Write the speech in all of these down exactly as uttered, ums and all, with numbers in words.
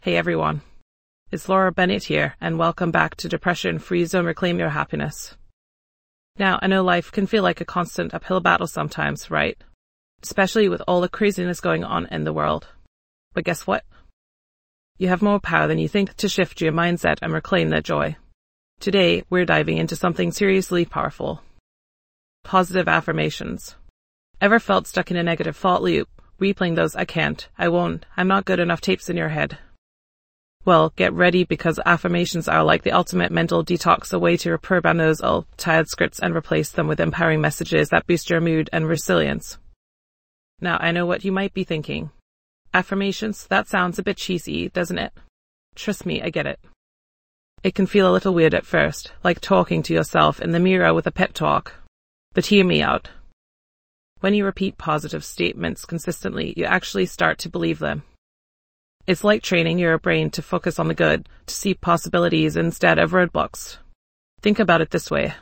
Hey everyone, it's Laura Bennett here, and welcome back to Depression Free Zone Reclaim Your Happiness. Now, I know life can feel like a constant uphill battle sometimes, right? Especially with all the craziness going on in the world. But guess what? You have more power than you think to shift your mindset and reclaim that joy. Today, we're diving into something seriously powerful. Positive affirmations. Ever felt stuck in a negative thought loop, replaying those I can't, I won't, I'm not good enough tapes in your head? Well, get ready, because affirmations are like the ultimate mental detox, a way to reprogram those old, tired scripts and replace them with empowering messages that boost your mood and resilience. Now, I know what you might be thinking. Affirmations? That sounds a bit cheesy, doesn't it? Trust me, I get it. It can feel a little weird at first, like talking to yourself in the mirror with a pep talk. But hear me out. When you repeat positive statements consistently, you actually start to believe them. It's like training your brain to focus on the good, to see possibilities instead of roadblocks. Think about it this way.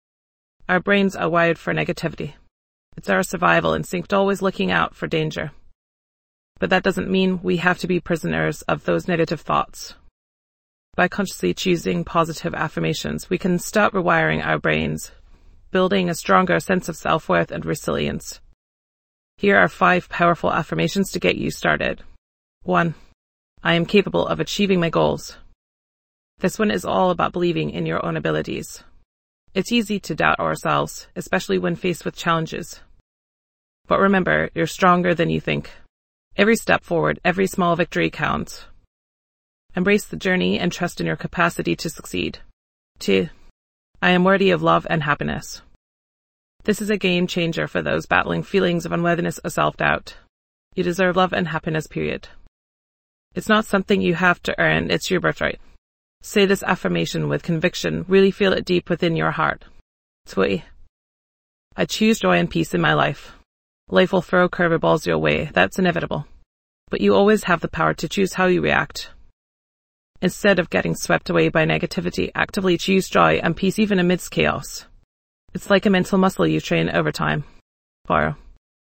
Our brains are wired for negativity. It's our survival instinct, always looking out for danger. But that doesn't mean we have to be prisoners of those negative thoughts. By consciously choosing positive affirmations, we can start rewiring our brains, building a stronger sense of self-worth and resilience. Here are five powerful affirmations to get you started. One. I am capable of achieving my goals. This one is all about believing in your own abilities. It's easy to doubt ourselves, especially when faced with challenges. But remember, you're stronger than you think. Every step forward, every small victory counts. Embrace the journey and trust in your capacity to succeed. Two. I am worthy of love and happiness. This is a game changer for those battling feelings of unworthiness or self-doubt. You deserve love and happiness, period. It's not something you have to earn, it's your birthright. Say this affirmation with conviction, really feel it deep within your heart. Three. I choose joy and peace in my life. Life will throw curveballs your way, that's inevitable. But you always have the power to choose how you react. Instead of getting swept away by negativity, actively choose joy and peace even amidst chaos. It's like a mental muscle you train over time. Four.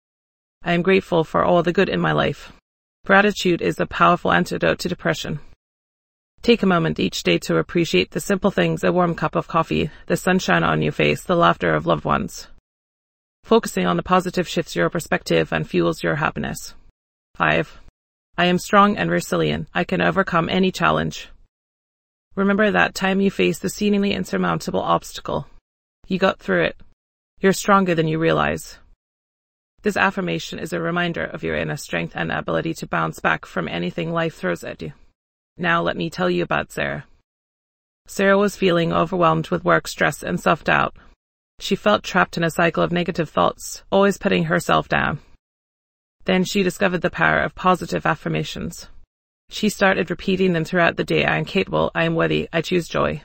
I am grateful for all the good in my life. Gratitude is a powerful antidote to depression. Take a moment each day to appreciate the simple things: a warm cup of coffee, the sunshine on your face, the laughter of loved ones. Focusing on the positive shifts your perspective and fuels your happiness. Five. I am strong and resilient. I can overcome any challenge. Remember that time you faced the seemingly insurmountable obstacle. You got through it. You're stronger than you realize. This affirmation is a reminder of your inner strength and ability to bounce back from anything life throws at you. Now let me tell you about Sarah. Sarah was feeling overwhelmed with work stress and self-doubt. She felt trapped in a cycle of negative thoughts, always putting herself down. Then she discovered the power of positive affirmations. She started repeating them throughout the day. I am capable, I am worthy, I choose joy.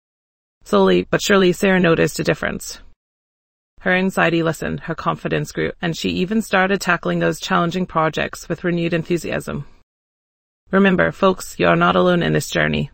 Slowly but surely, Sarah noticed a difference. Her anxiety lessened, her confidence grew, and she even started tackling those challenging projects with renewed enthusiasm. Remember, folks, you are not alone in this journey.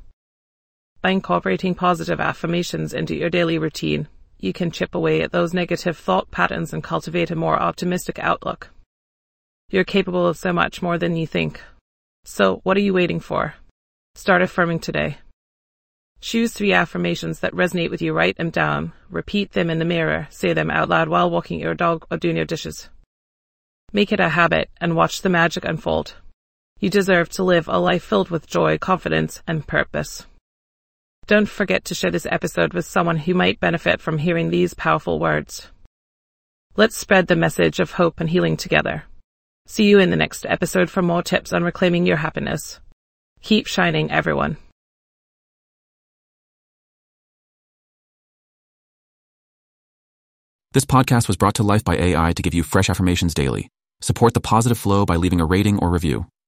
By incorporating positive affirmations into your daily routine, you can chip away at those negative thought patterns and cultivate a more optimistic outlook. You're capable of so much more than you think. So, what are you waiting for? Start affirming today. Choose three affirmations that resonate with you, write them down, repeat them in the mirror, say them out loud while walking your dog or doing your dishes. Make it a habit and watch the magic unfold. You deserve to live a life filled with joy, confidence, and purpose. Don't forget to share this episode with someone who might benefit from hearing these powerful words. Let's spread the message of hope and healing together. See you in the next episode for more tips on reclaiming your happiness. Keep shining, everyone. This podcast was brought to life by A I to give you fresh affirmations daily. Support the positive flow by leaving a rating or review.